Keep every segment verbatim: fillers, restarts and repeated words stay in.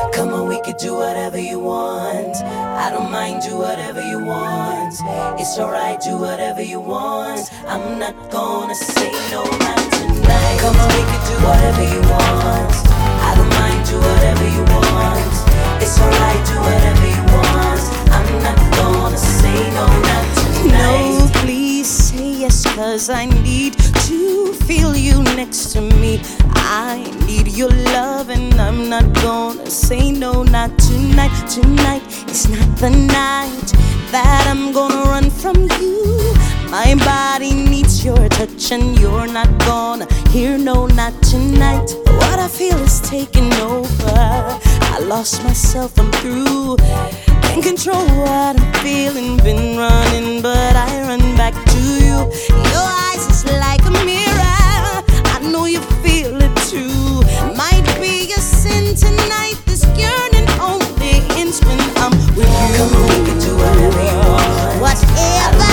Come on, we could do whatever you want. I don't mind, do whatever you want. It's alright, do whatever you want. I'm not gonna say no, not tonight. Come on, we could do whatever you want. I don't mind, do whatever you want. It's alright, do whatever you want. I'm not gonna say no, not tonight. No, please say yes, cause I need to feel you next to me. I need your love and I'm not gonna say no, not tonight. Tonight is not the night that I'm gonna run from you. My body needs your touch and you're not gonna hear no, not tonight. What I feel is taking over. I lost myself, I'm through. Can't control what I'm feeling. Been running but I run back to you. Your eyes is like a mirror. I know you feel it too. Might be a sin tonight. This yearning only ends when I'm with you. Come on, we can do whatever you want. Whatever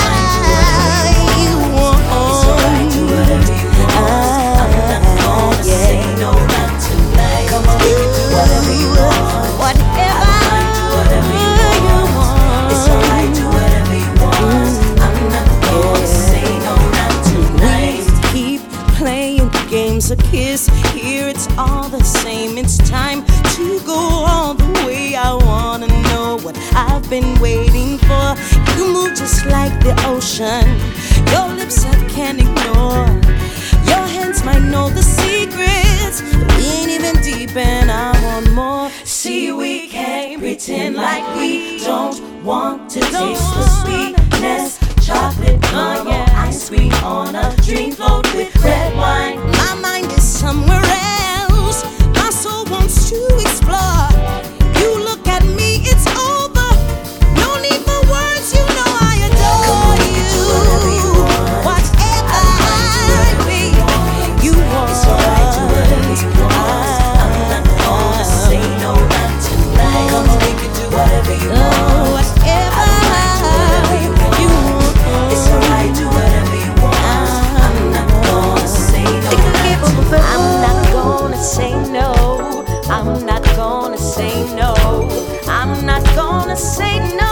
you want. It's alright, do whatever you want. I'm not gonna say no, not tonight. Come on, we can do whatever you want. Whatever do whatever you want. It's alright, do whatever you want. I'm not gonna say no, not tonight. We keep playing games, a kiss. Here it's all the same. It's time to go all the way. I wanna know what I've been waiting for. You move just like the ocean. Your lips I can't ignore. Your hands might know the secrets. We ain't even deep and I want more. See, we can't pretend like we don't want to taste the sweetness. Chocolate caramel ice cream on a dream float with red wine. My mind is somewhere else. My soul wants to explore. You look at me, it's over. No need for words, you know I adore you. Whatever you want, It's alright, do whatever you want. I'm not gonna say no, not tonight. Come on, we can do whatever you want. whatever you want. It's alright, do whatever you want. I'm not gonna say no, not I'm not gonna say no. I'm not gonna say no. I'm not gonna say no.